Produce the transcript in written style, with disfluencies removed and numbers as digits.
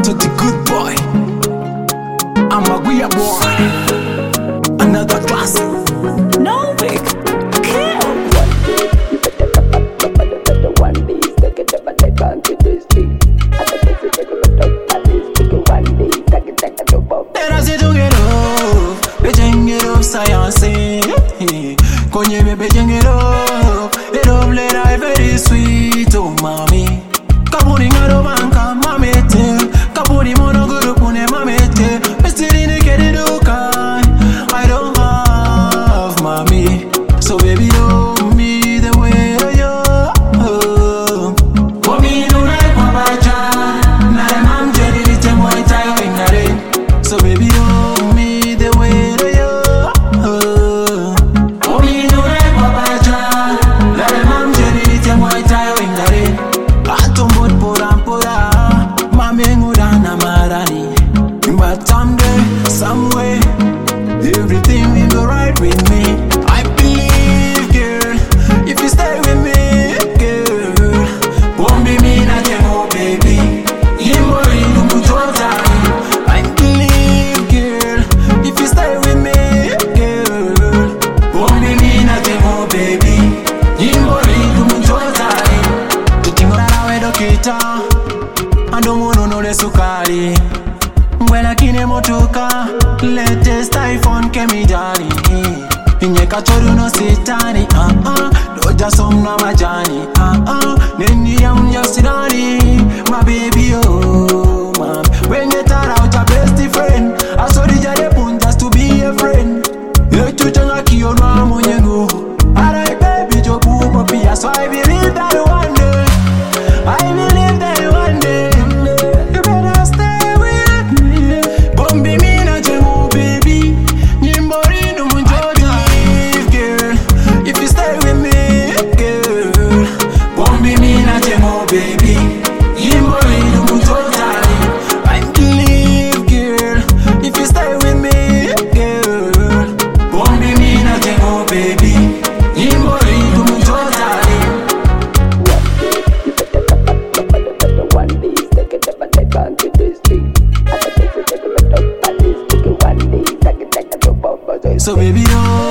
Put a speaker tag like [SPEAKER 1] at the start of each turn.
[SPEAKER 1] to the good boy. I'm a weird boy. Another classic.
[SPEAKER 2] No big kill.
[SPEAKER 3] One day, take it up and take on to the street.
[SPEAKER 1] Science, konye me bejengero, eroble la very sweet, oh mami. Kaburi ngaro banka mamete, kaburi mono guru kune mamete. Misteri ne kede dukan, I don't have mami. So baby, love me the way you. For me no like wabacha, nare mam jeri lite moi tayo ingare. So baby, love me the way you. But someday, some way, everything will go right with me. I believe, girl, if you stay with me, girl, won't be me not your baby. You more in the I believe, girl, if you stay with me, girl, won't be me not your baby. You more in the the thing that I wear the I don't want no sukari. Mwela kine motoka, latest iPhone kemidani. Inyeka choru no sitani, doja somna majani, neni ya unja sidani. My baby, oh, man. When you tell out your best friend, I saw the jade pun just to be a friend. You chuchanga kiyo no amonyengo. Alright baby, jo bubo pia. So I believe that one day, I believe that one day. Baby, you more in the totally. I believe, girl, if you stay with me, girl, won't be me nothing, oh baby. You more in the totally.
[SPEAKER 3] One day, take it up and take on to the street.
[SPEAKER 1] So baby, oh.